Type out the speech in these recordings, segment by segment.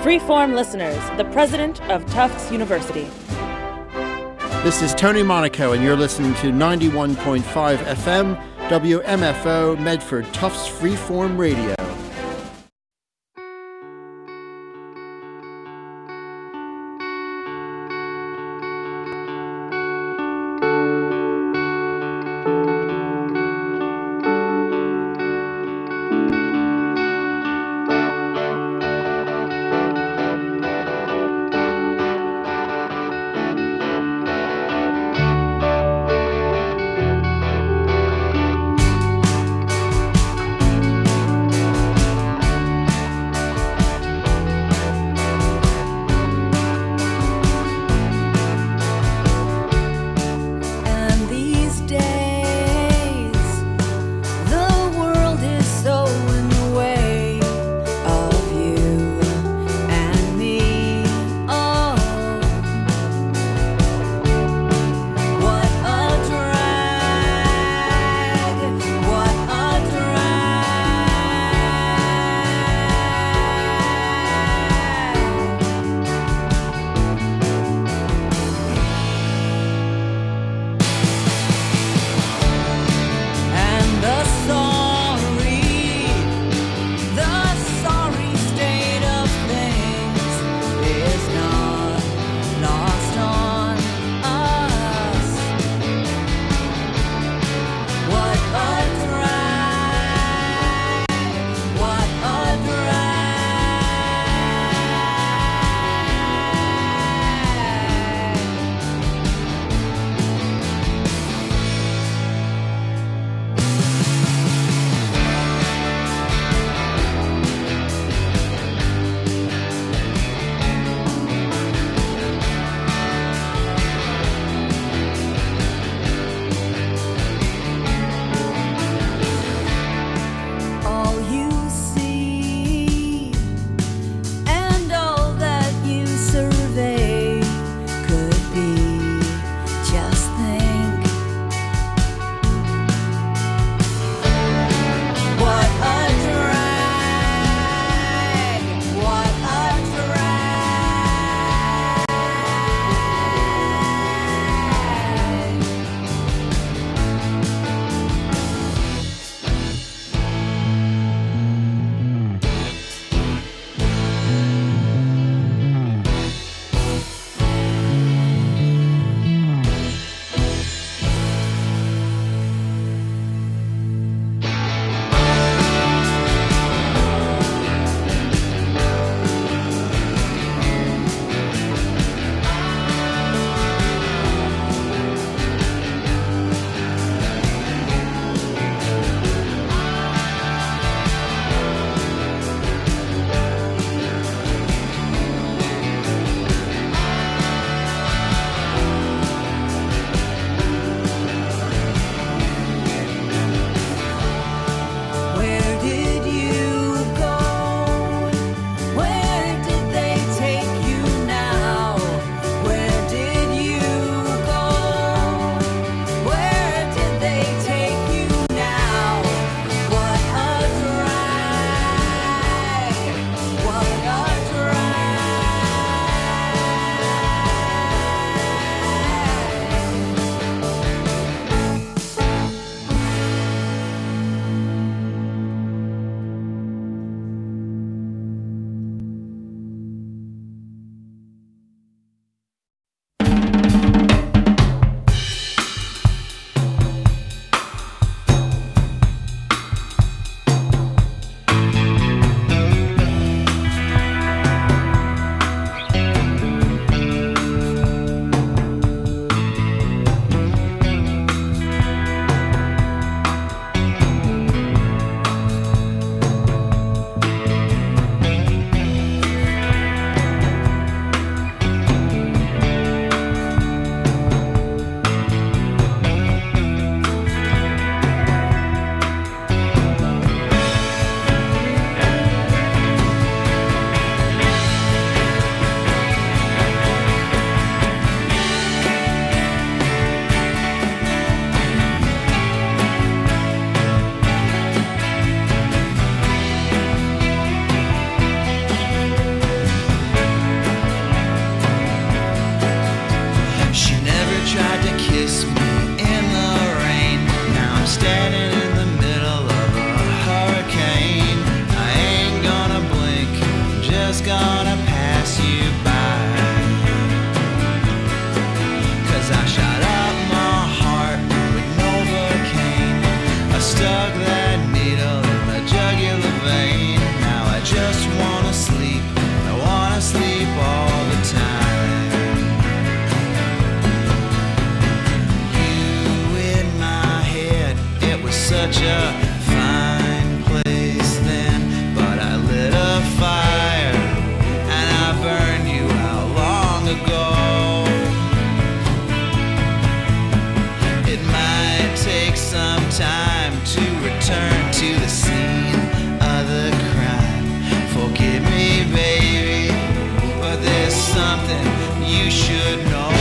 Freeform listeners, the president of Tufts University. This is Tony Monaco, and you're listening to 91.5 FM, WMFO, Medford, Tufts Freeform Radio. should know.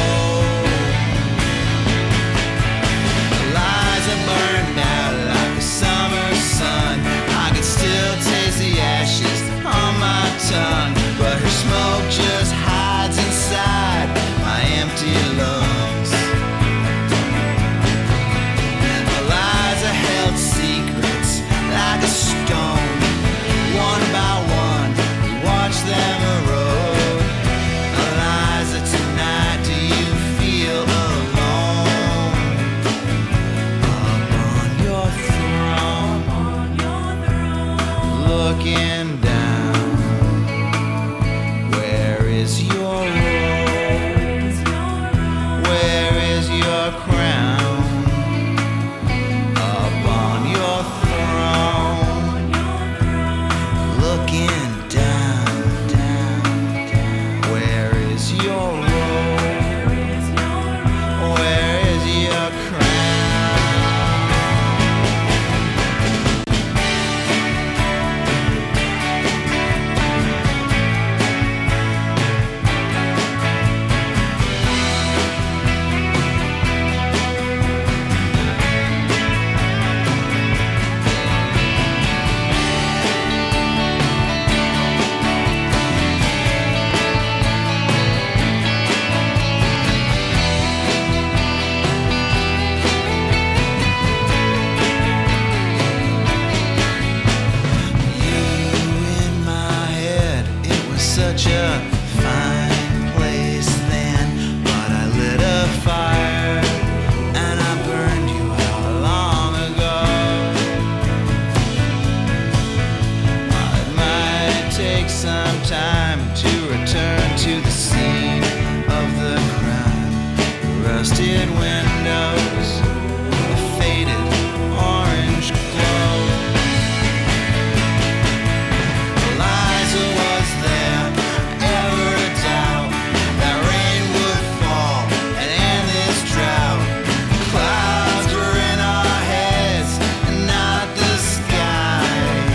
Lies are burned out like a summer sun. I can still taste the ashes on my tongue, but her smoke just hides inside my empty lungs. Lies are held secrets like a stone. One by one, we watch them erode. Eliza, tonight, do you feel alone? Up on your throne, looking down. Where is your robe? Where is your crown? Up on your throne, looking down, down, down. Where is your robe? Where is your crown? Such a fine place then, but I lit a fire and I burned you out long ago. It might take some time to return to the scene of the crime. Rusted windows, a faded orange glow. Eliza, was there ever a doubt that rain would fall and end this drought? Clouds were in our heads and not the sky.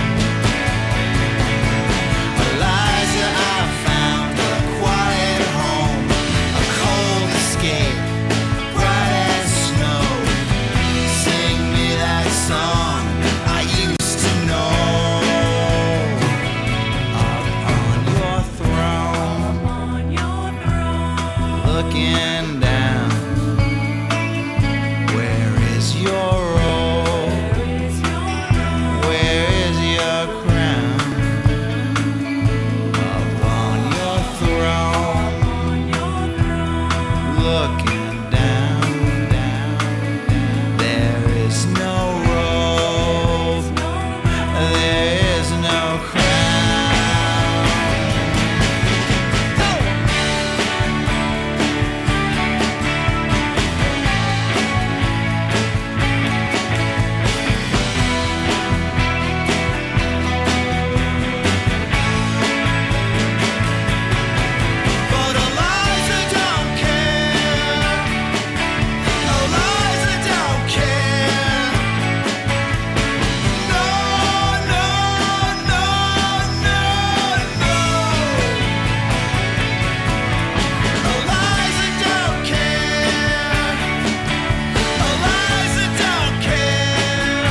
Eliza, I found a quiet home, a cold escape, bright as snow. Sing me that song I used to know. Looking down, where is your robe? Where is your crown? Up on your throne, looking down, down, down. There is no robe, there is no crown. But Eliza don't care. Eliza don't care. No, no, no, no, no. Eliza don't care. Eliza don't care.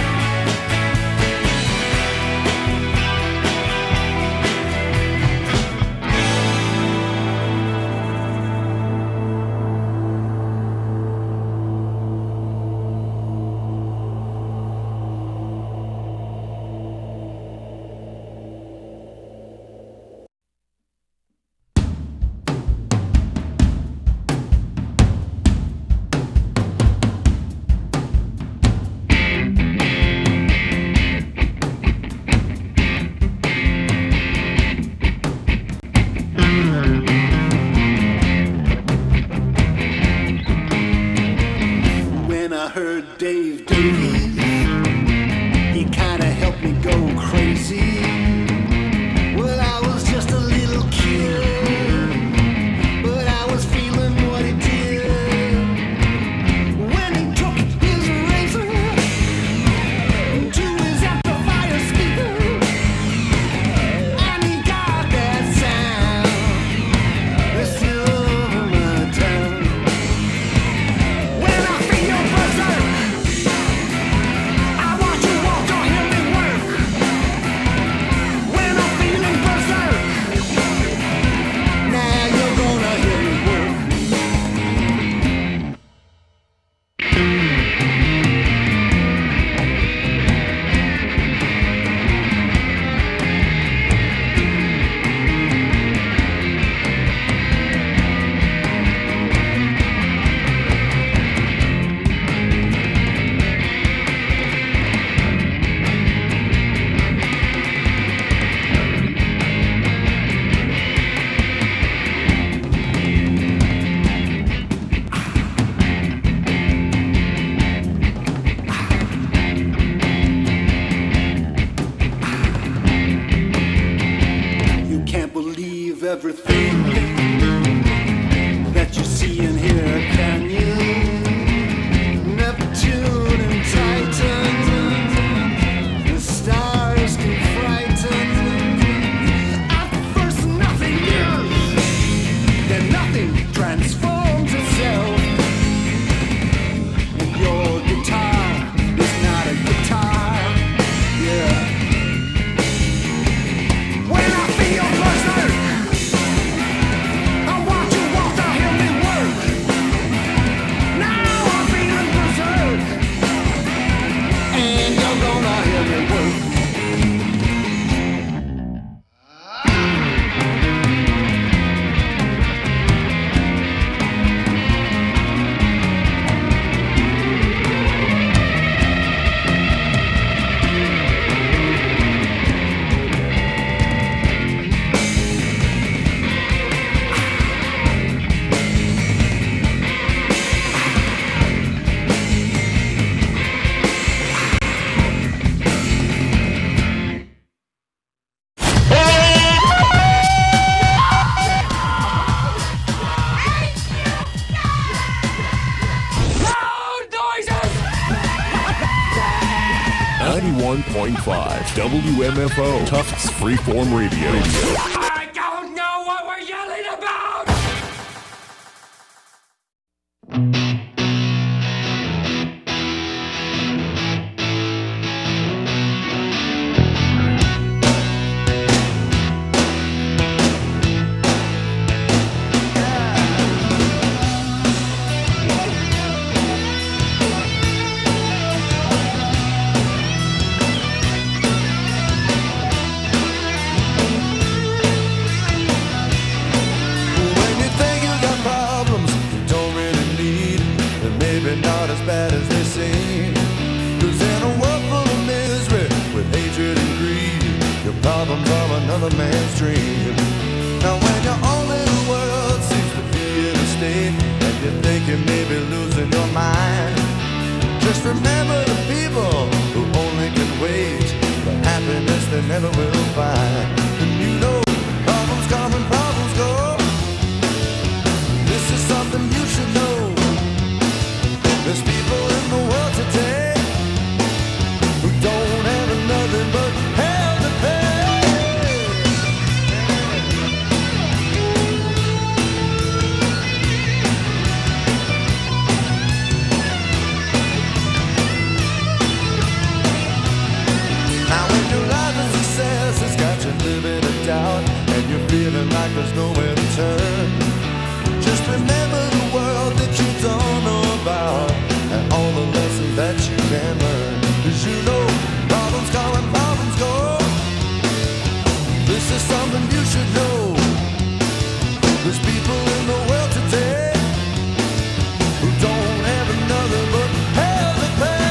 When I heard Dave Davies, he kinda helped me go crazy. Well, I was just a little kid, but I was feeling what he did. When he took his razor to his amplifier speaker, and he got that sound that's still over my town. 91.5 WMFO Tufts Freeform Radio. I don't know what we're yelling about! Problems of another man's dream. Now when your own little world seems to be in a state and you think you may be losing your mind, just remember the people who only can wait for happiness they never will find. And you know, problems come and problems go. This is something you should know. There's people in the world today who don't have nothing but hell to pay. It's got you living in doubt and you're feeling like there's nowhere to turn. Just remember the world that you don't know about and all the lessons that you can learn. 'Cause you know problems come and problems go. This is something you should know. There's people in the world today who don't have another but hell to pay.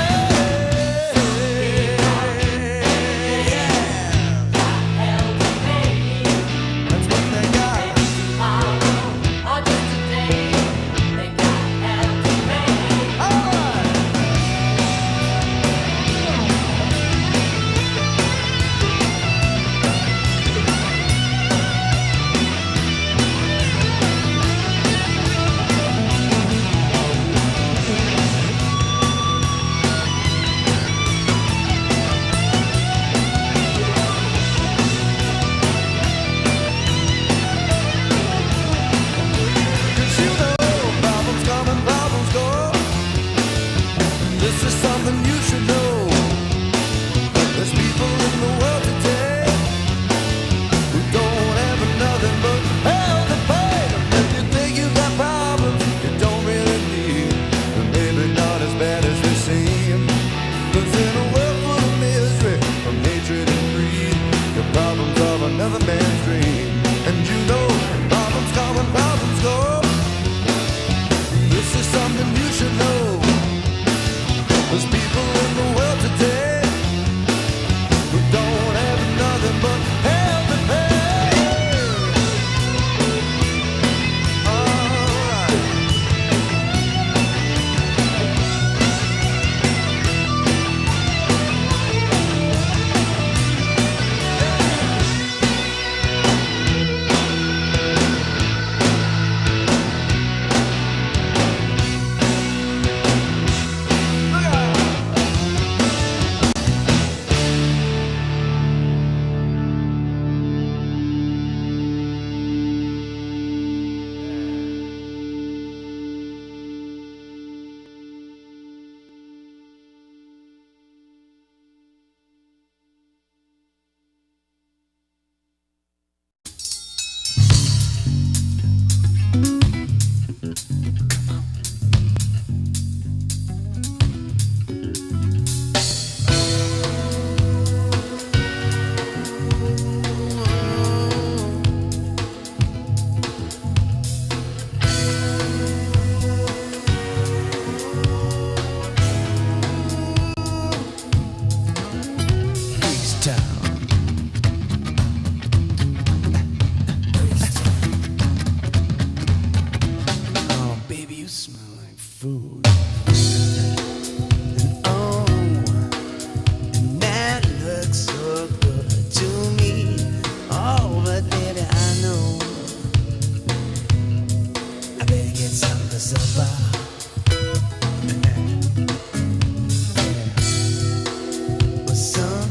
Some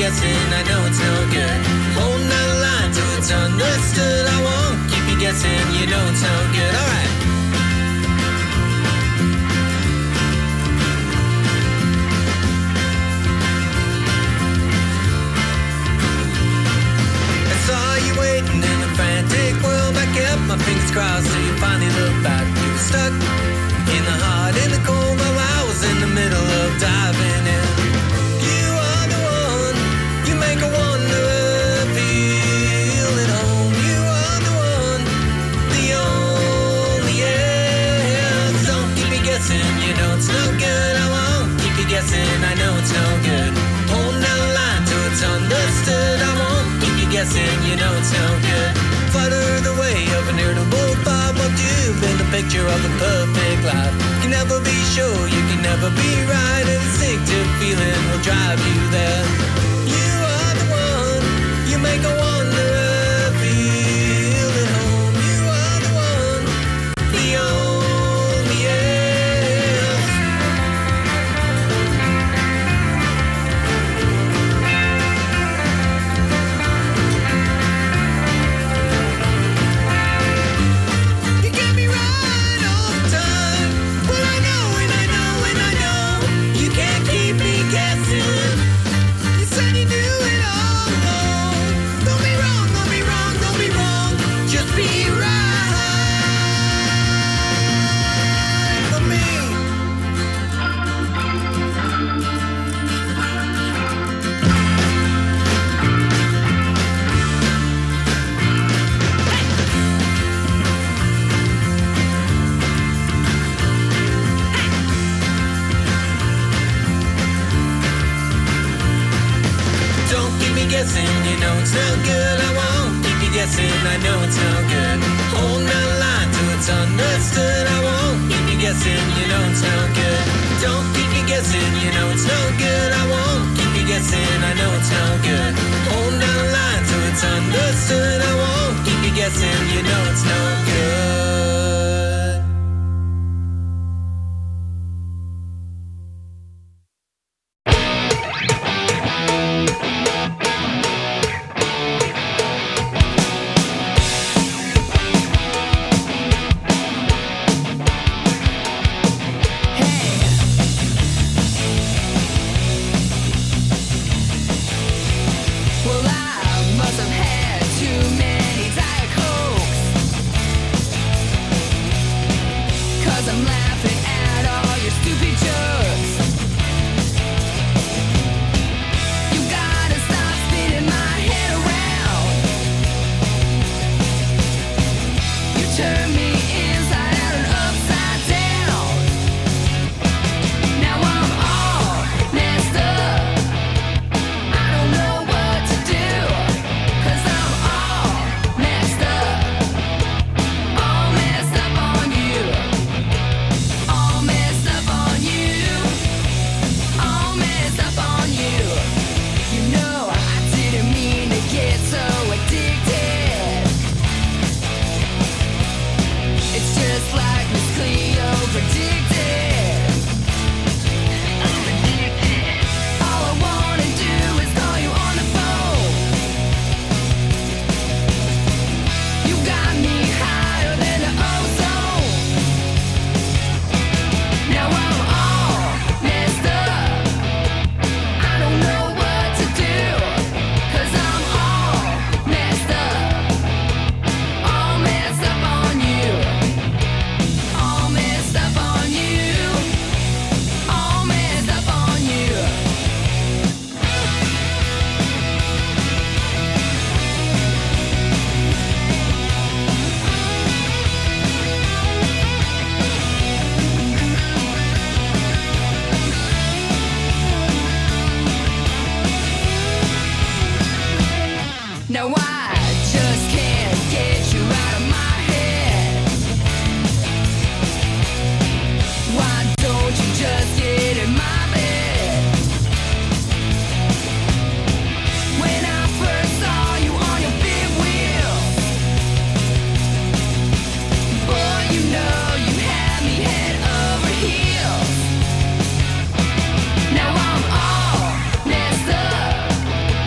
guessing, I know it's no good. Holding out a line till it's understood. I won't keep you guessing, you know it's no good. Alright. I saw you waiting in a frantic world. I kept my fingers crossed till you finally looked back. You were stuck in the hot, in the cold, while I was in the middle of diving in. You are the one, you make a wanderer feel at home. You are the one, the only else. Don't keep me guessing, you know it's no good. I won't keep you guessing, I know it's no good. Holding out a line till it's understood. I won't keep you guessing, you know it's no good. Flutter the way of an irritable thought. What you've been the picture of a perfect life. You can never be sure, you can never be right. An instinctive feeling will drive you there. You are the one, you make a wanderer feel at home. You are the one, the only else. You get me right all the time. Well, I know and I know and I know you can't keep me guessing. You said you knew it all along. Don't be wrong, don't be wrong, don't be wrong. Just be right for me. Don't keep me guessing, you know it's no good. I won't keep you guessing, I know it's no good. Holding out a line till it's understood. I won't keep you guessing, you know it's no good. Don't keep me guessing, you know it's no good. I won't keep you guessing, I know it's no good. Holding out a line till it's understood. I won't keep you guessing, you know it's no good. Well, I must have had too many Diet Cokes, 'cause I'm laughing at all your stupid jokes. You gotta stop spinning my head around. You turn me inside out and upside down. Now I'm all messed up. I don't know what to do, 'cause I'm all messed up on you, all messed up on you, all messed up on you. You know I didn't mean to get so addicted. It's just like Miss Cleo predicted. I'm addicted. All I wanna do is call you on the phone. You got me higher than the ozone. Now I'm all messed up. I don't know what to do, 'cause I'm all messed up on you, all messed up on you, all messed up on you. Now I just can't get you out of my head. Why don't you just get in my bed? When I first saw you on your big wheel, boy, you know you had me head over heels. Now I'm all messed up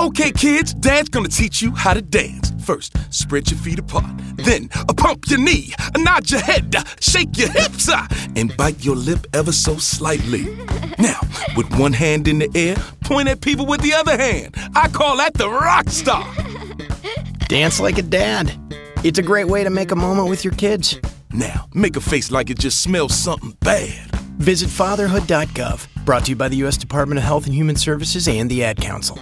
Okay, kids, Dad's gonna teach you how to dance. First, spread your feet apart. Then, pump your knee, nod your head, shake your hips, and bite your lip ever so slightly. Now, with one hand in the air, point at people with the other hand. I call that the rock star. Dance like a dad. It's a great way to make a moment with your kids. Now, make a face like it just smells something bad. Visit fatherhood.gov. Brought to you by the U.S. Department of Health and Human Services and the Ad Council.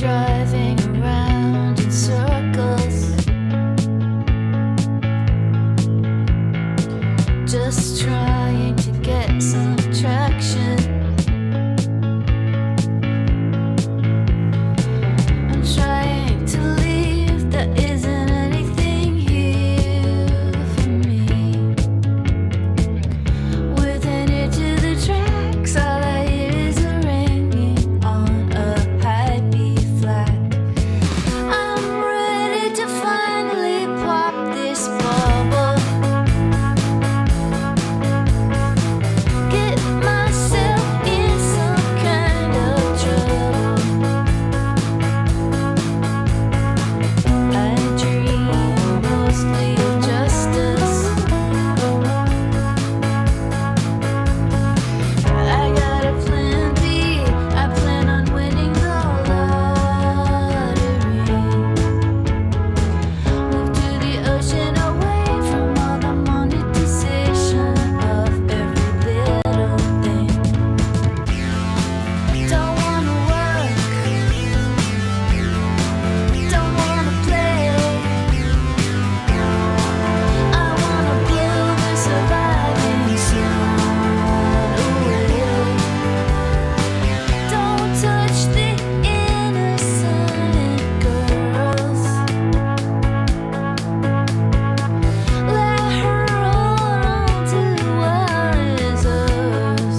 driving around in circles, just trying to get some traction. I'm trying to leave, there isn't anything here for me. Within it to the tracks, all I hear is a ringing on a high B flat. I'm ready to finally pop this bubble, get myself in some kind of trouble. I dream mostly of justice. I got a plan B. I plan on winning the lottery. Move to the ocean away from all the monetization of every little thing. Don't wanna work, don't wanna play. I wanna blow the surviving sun away. Don't touch the innocent girls. Let her hold on to what is hers.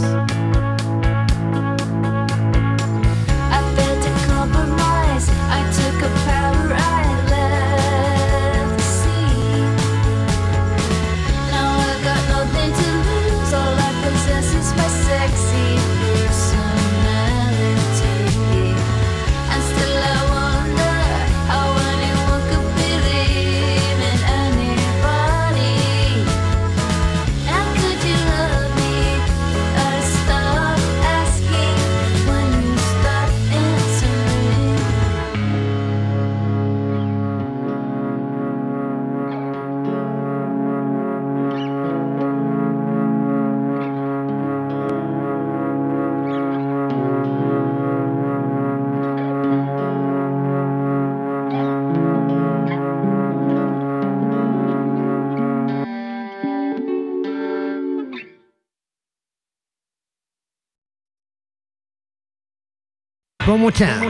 I failed to compromise. I took a power I left the sea. Now I got nothing to lose. All I possess is my sexy personality. And still I wonder how anyone could believe in anybody. How could you love me? I stop asking when you stop answering. One more time.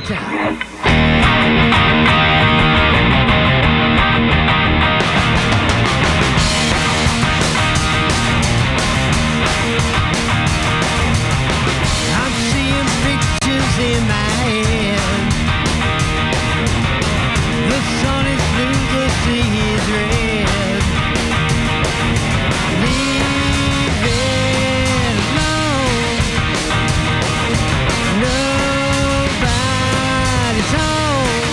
I'm seeing pictures in my head. The sun is blue, the sea is red. Leave it alone. Nobody's home.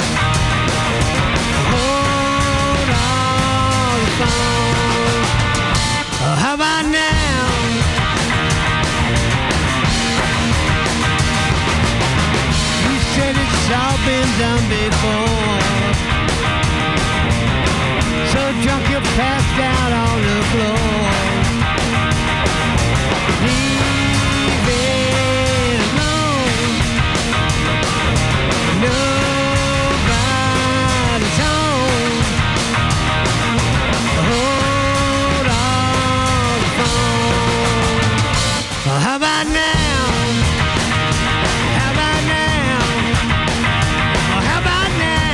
Hold on the phone. Oh, how about now? You said it's all been done before. So drunk you passed out on the floor. Leave it alone. Nobody's home. Hold on the phone. Well, how about now? How about now? Well, how about now?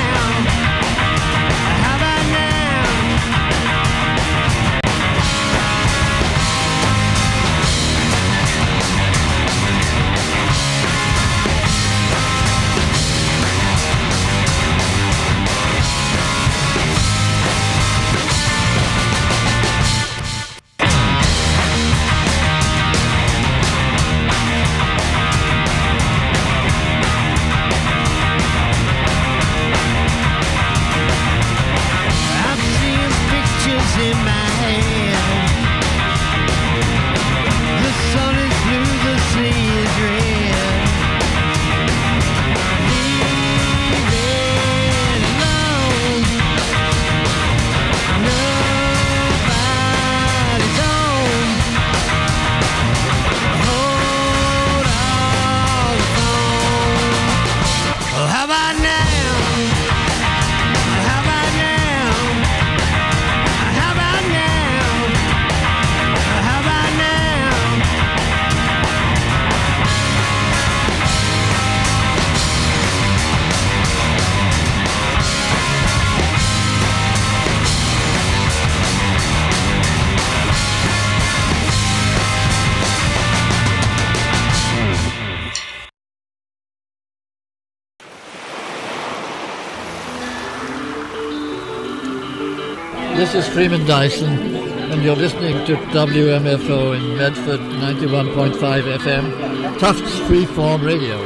This is Freeman Dyson, and you're listening to WMFO in Medford, 91.5 FM, Tufts Freeform Radio.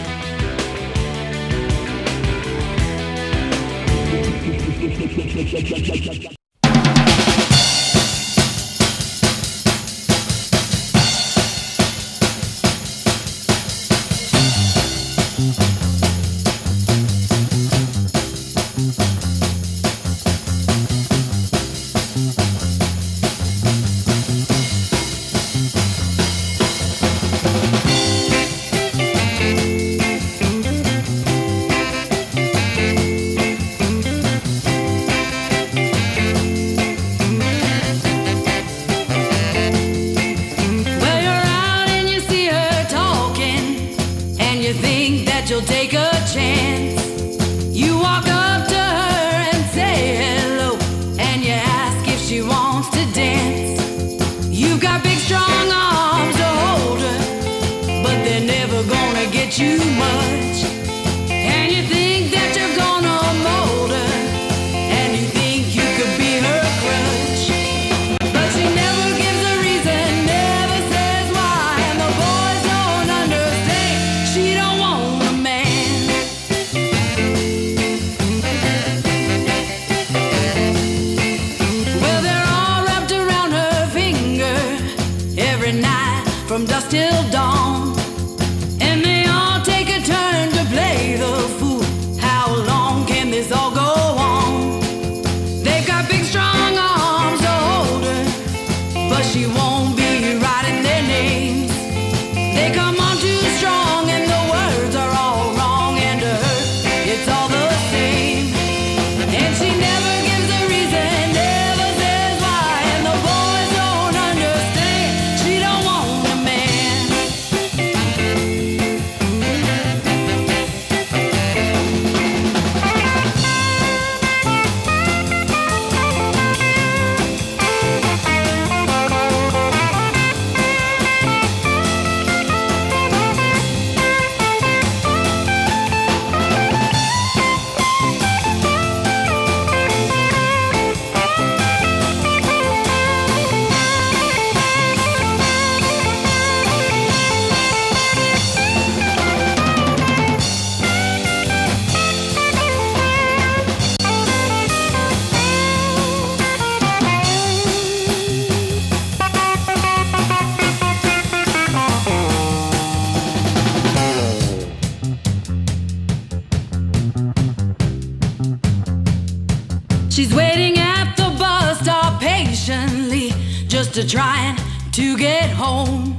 She's waiting at the bus stop patiently, just trying to get home.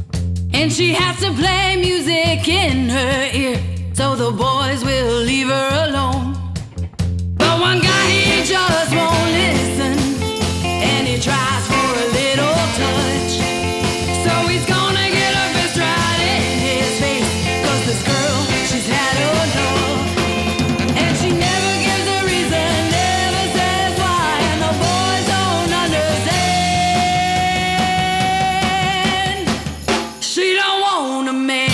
And she has to play music in her ear, so the boys will leave her alone. But one guy, he just won't listen, and he tries for a little touch. So he's gonna get a fist right in his face, 'cause this girl, she's had enough. And she never gives a reason, never says why, and the boys don't understand. She don't want a man.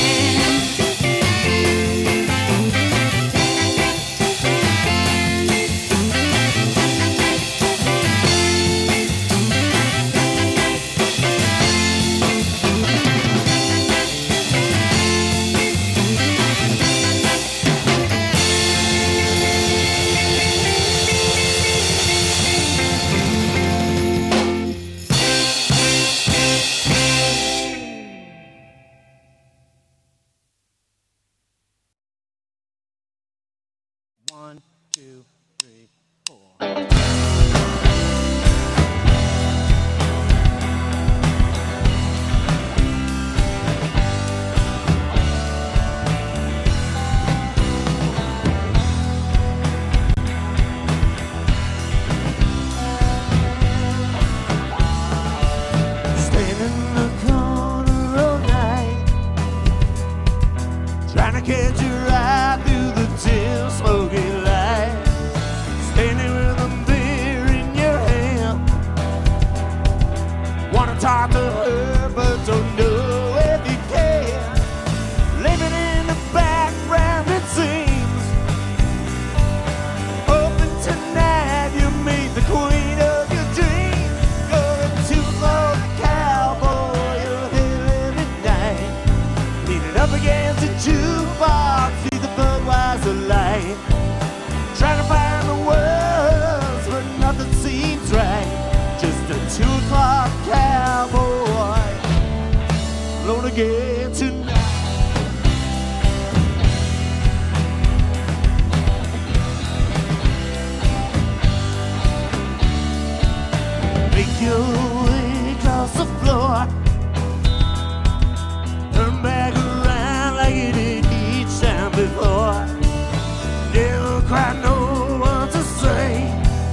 One, two, three, four. Stand in the corner all night, trying to catch your eye through the dim smoky light. Standing with a beer in your hand, wanna talk to her but don't know if you can. Living in the background it seems, hoping tonight you meet the queen of again tonight. Make your way across the floor. Turn back around like you did each time before. Never quite know what to say.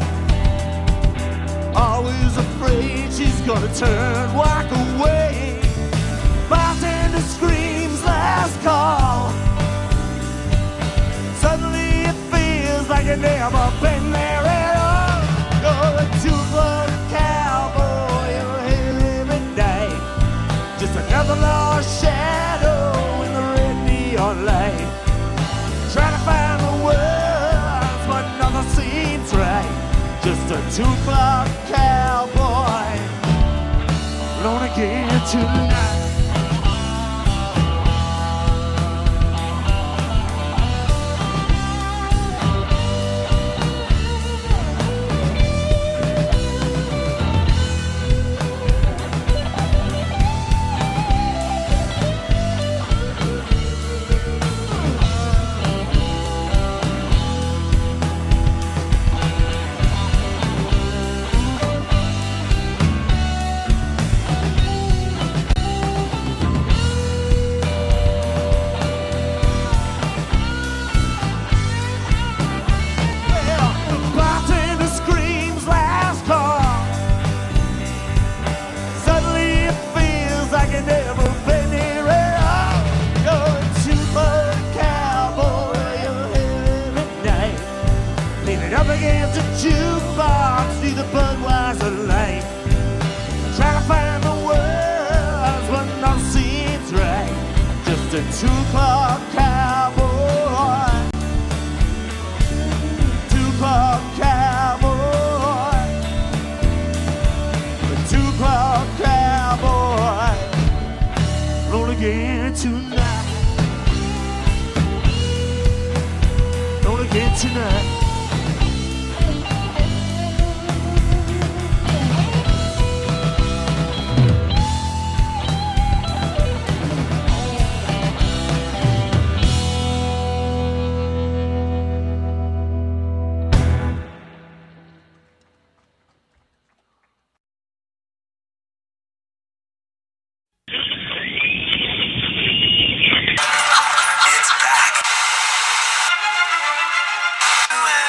Always afraid she's gonna turn, walk away. Bartender screams last call. Suddenly it feels like you've never been there at all. You're a two-foot cowboy, you're here every day. Just another lost shadow in the red neon light. Trying to find the words, but nothing seems right. Just a 2 o'clock cowboy, alone again tonight. It's back.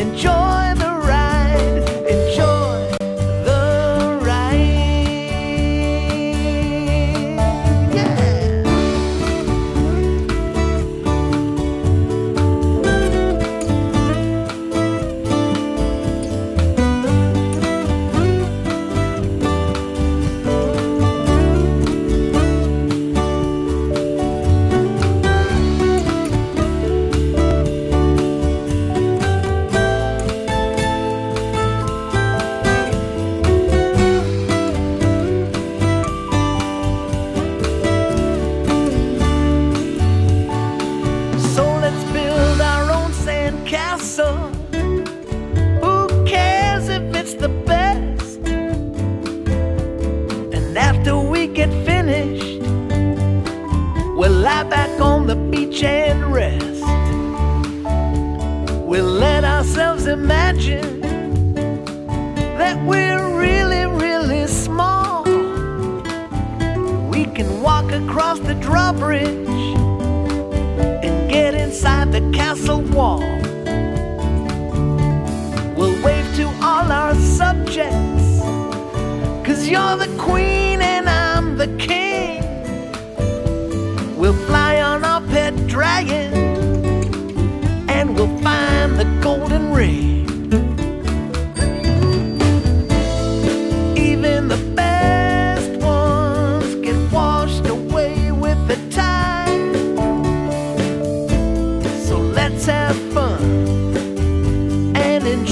Enjoy the ride, enjoy the ride. Yeah. So let's build our own sandcastle. Who cares if it's the best? And after we get finished, we'll lie back on the beach and rest. We'll let ourselves imagine that we're really, really small. We can walk across the drawbridge and get inside the castle wall.